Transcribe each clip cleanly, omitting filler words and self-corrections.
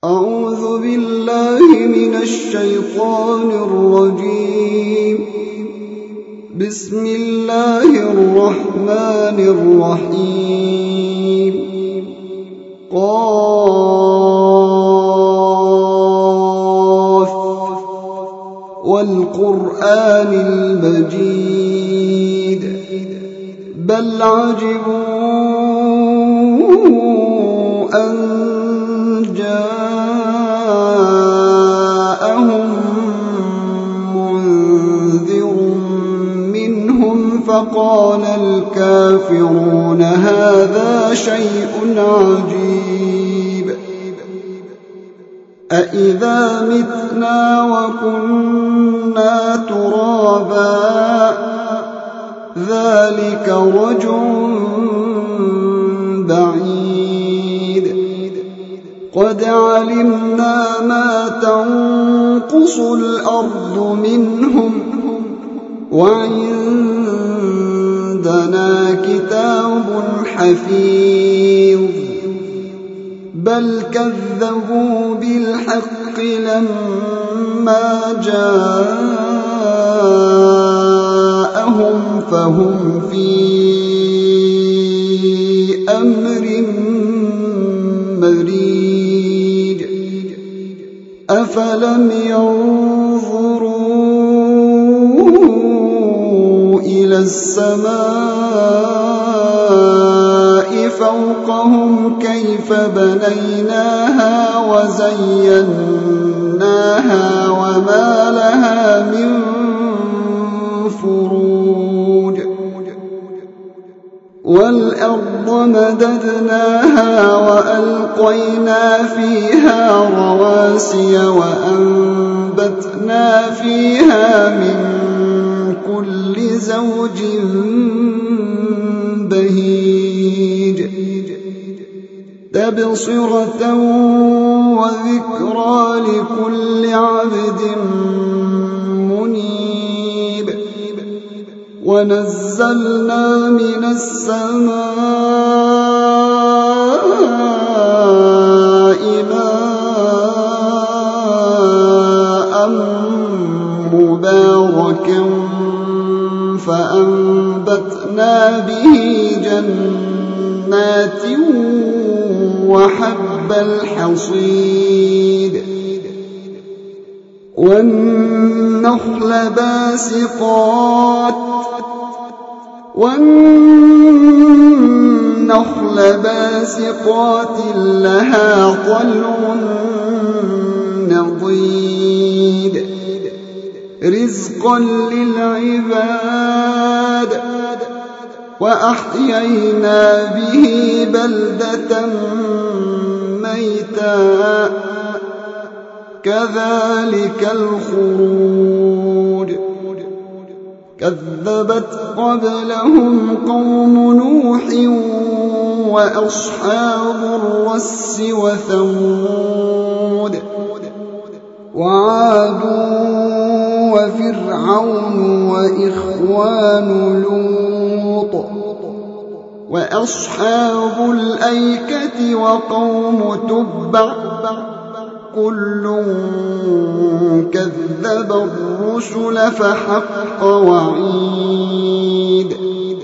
أعوذ بالله من الشيطان الرجيم. بسم الله الرحمن الرحيم. قاف والقرآن المجيد بل عجبوا أن جاءهم منذر منهم فقال الكافرون هذا شيء عجيب أإذا متنا وكنا ترابا ذلك رجع بعيد قد علمنا ما تنقص الأرض منهم وعندنا كتاب حفيظ بل كذبوا بالحق لما جاءهم فهم في أمر مريج أفلم ينظروا إلى السماء فوقهم كيف بنيناها وزيناها وما لها من فروج والأرض مددناها وألقينا فيها رواسي وأنبتنا فيها من كل زوج بهيج تبصرة وذكرى لكل عبد منيب ونزلنا من السماء ماء مباركا فأنبتنا به جنات وحب الحصيد والنخل باسقات لها طلع نضيد رزقا للعباد وأحيينا به بلدة ميتا كذلك الخروج كذبت قبلهم قوم نوح وأصحاب الرس وثمود وعاد وفرعون وإخوان لوط وأصحاب الأيكة وقوم تبع كل كذب الرسل فحق وعيد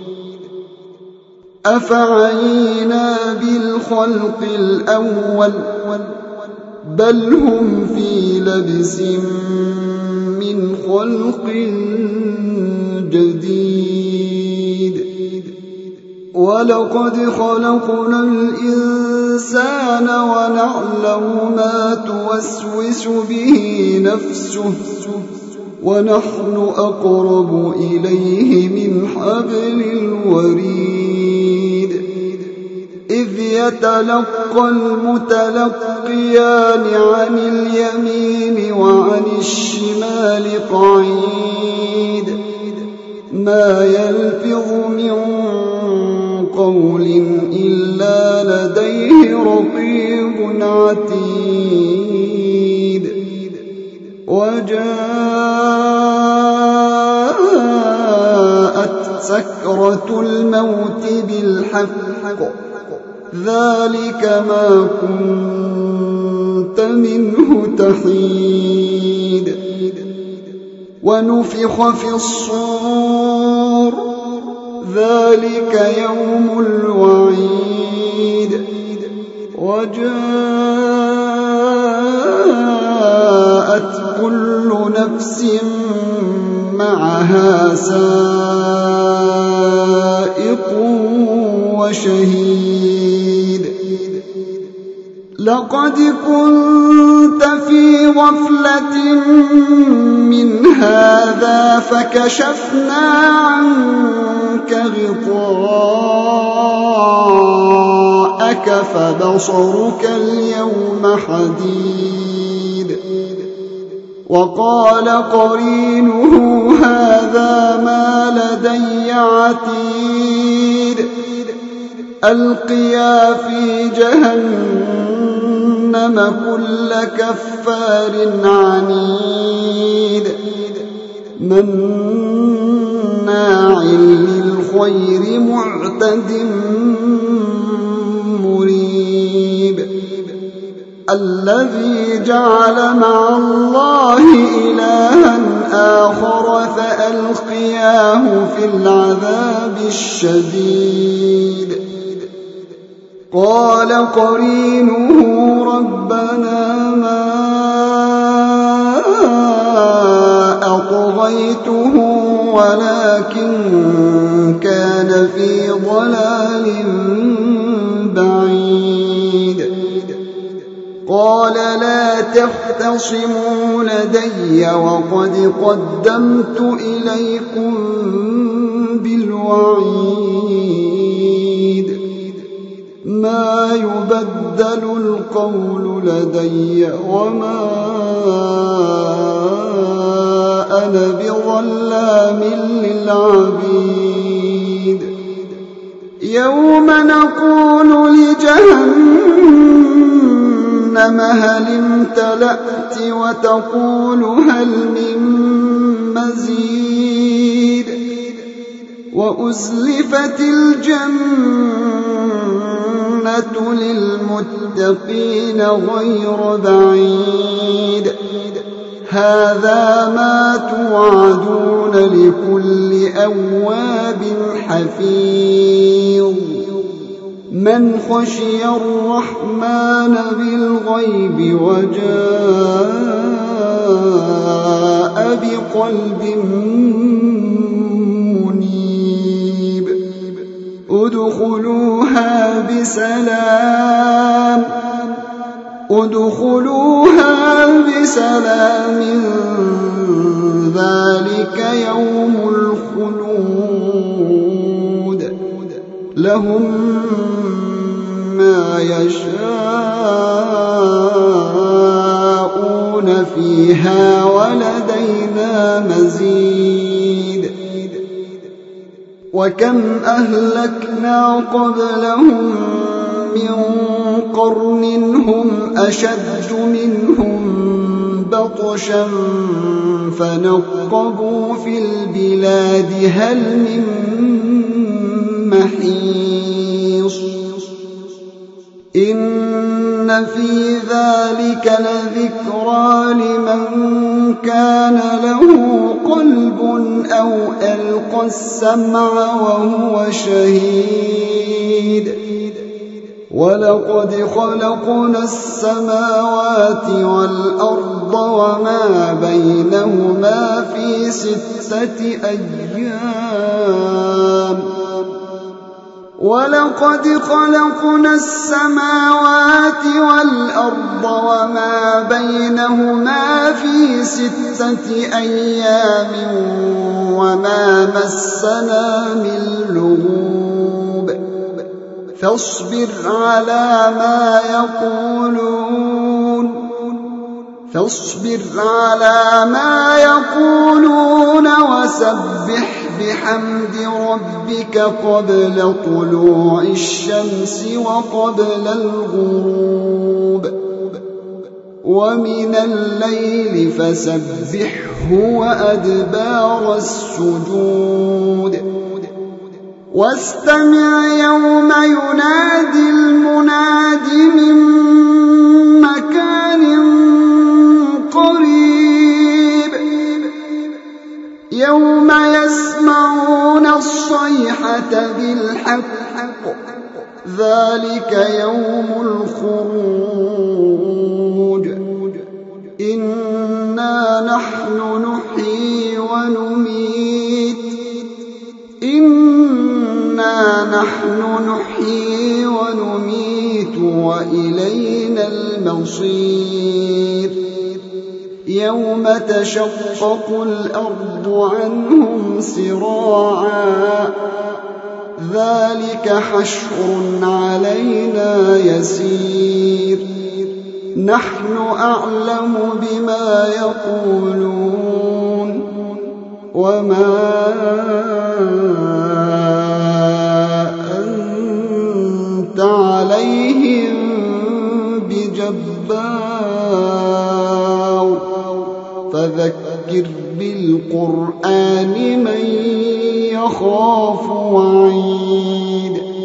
أفعينا بالخلق الأول بل هم في لبس من خلق جديد ولقد خلقنا الإنسان ونعلم ما توسوس به نفسه ونحن أقرب إليه من حبل الوريد إذ يتلقى المتلقيان عن اليمين وعن الشمال قعيد ما يلفظ من قول إلا لديه رقيب عتيد وجاءت سكرة الموت بالحق ذلك ما كنت كنت منه تحيد ونفخ في الصور ذلك يوم الوعيد وجاءت كل نفس معها سائق وشهيد لقد كنت في غفلة من هذا فكشفنا عنك غطاءك فبصرك اليوم حديد وقال قرينه هذا ما لدي عتيد ألقيا في جهنم كل كفار عنيد مناع للخير معتد مريب الذي جعل مع الله إلها آخر فألقياه في العذاب الشديد قال قرينه ربنا ما أطغيته ولكن كان في ضلال بعيد قال لا تختصموا لدي وقد قدمت إليكم بالوعيد ما يبدل القول لدي وما أنا بظلام للعبيد يوم نقول لجهنم هل امتلأت وتقول هل من مزيد وأزلفت الجنة للمتقين غير بعيد هذا ما توعدون لكل أواب حفيظ من خشي الرحمن بالغيب وجاء بقلب منيب ادخلوها بسلام ذلك يوم الخلود لهم ما يشاءون فيها ولدينا مزيد وكم أهلكنا قبلهم من قرن هم أشد منهم بطشا فنقبوا في البلاد هل من محيص إن في ذلك لذكرى لمن كان له قلب أو ألقى السمع وهو شهيد ولقد خلقنا السماوات والأرض وما بينهما في 6 أيام ولقد خلقنا السماوات والأرض وما بينهما في 6 أيام وما مسنا من لغوب فاصبر على ما يقولون وسبح بحمد ربك قبل طلوع الشمس وقبل الغروب ومن الليل فسبحه وأدبار السجود واستمع يوم ينادي المناد من مكان ذلك يوم الخروج إنا نحن نحيي ونميت وإلينا المصير يوم تشقق الأرض عنهم سراعا ذلك حشر علينا يسير نحن أعلم بما يقولون وما أنت عليهم بجبار فذكر بالقرآن من يخاف وعيد